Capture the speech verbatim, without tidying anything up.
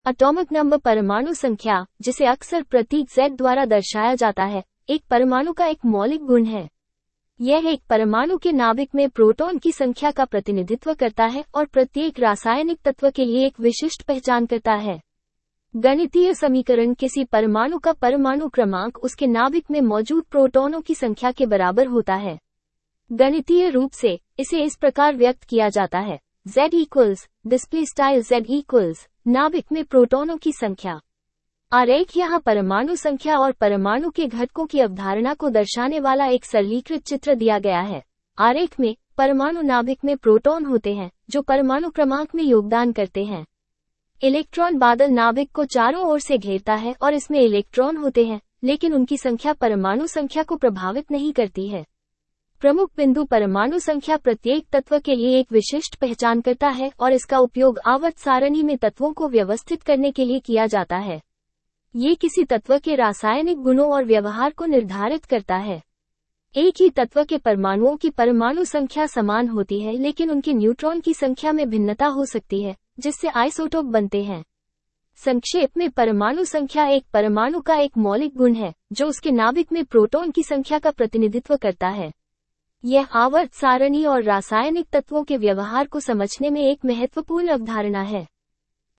Atomic number परमाणु संख्या, जिसे अक्सर प्रतीक Z द्वारा दर्शाया जाता है, एक परमाणु का एक मौलिक गुण है। यह एक परमाणु के नाभिक में प्रोटॉन की संख्या का प्रतिनिधित्व करता है और प्रत्येक रासायनिक तत्व के लिए एक विशिष्ट पहचान करता है। गणितीय समीकरण किसी परमाणु का परमाणु क्रमांक उसके नाभिक में मौजूद प्रोटॉनों की संख्या के बराबर होता है। गणितीय रूप से इसे इस प्रकार व्यक्त किया जाता है, Z equals display style Z equals नाभिक में प्रोटॉनों की संख्या। आरेख यहाँ परमाणु संख्या और परमाणु के घटकों की अवधारणा को दर्शाने वाला एक सरलीकृत चित्र दिया गया है। आरेख में परमाणु नाभिक में प्रोटॉन होते हैं जो परमाणु क्रमांक में योगदान करते हैं। इलेक्ट्रॉन बादल नाभिक को चारों ओर से घेरता है और इसमें इलेक्ट्रॉन होते हैं, लेकिन उनकी संख्या परमाणु संख्या को प्रभावित नहीं करती है। प्रमुख बिंदु परमाणु संख्या प्रत्येक तत्व के लिए एक विशिष्ट पहचान करता है और इसका उपयोग आवर्त सारणी में तत्वों को व्यवस्थित करने के लिए किया जाता है। ये किसी तत्व के रासायनिक गुणों और व्यवहार को निर्धारित करता है। एक ही तत्व के परमाणुओं की परमाणु संख्या समान होती है, लेकिन उनके न्यूट्रॉन की संख्या में भिन्नता हो सकती है, जिससे आइसोटोप बनते हैं। संक्षेप में, परमाणु संख्या एक परमाणु का एक मौलिक गुण है जो उसके नाभिक में प्रोटॉन की संख्या का प्रतिनिधित्व करता है। यह आवर्त सारणी और रासायनिक तत्वों के व्यवहार को समझने में एक महत्वपूर्ण अवधारणा है।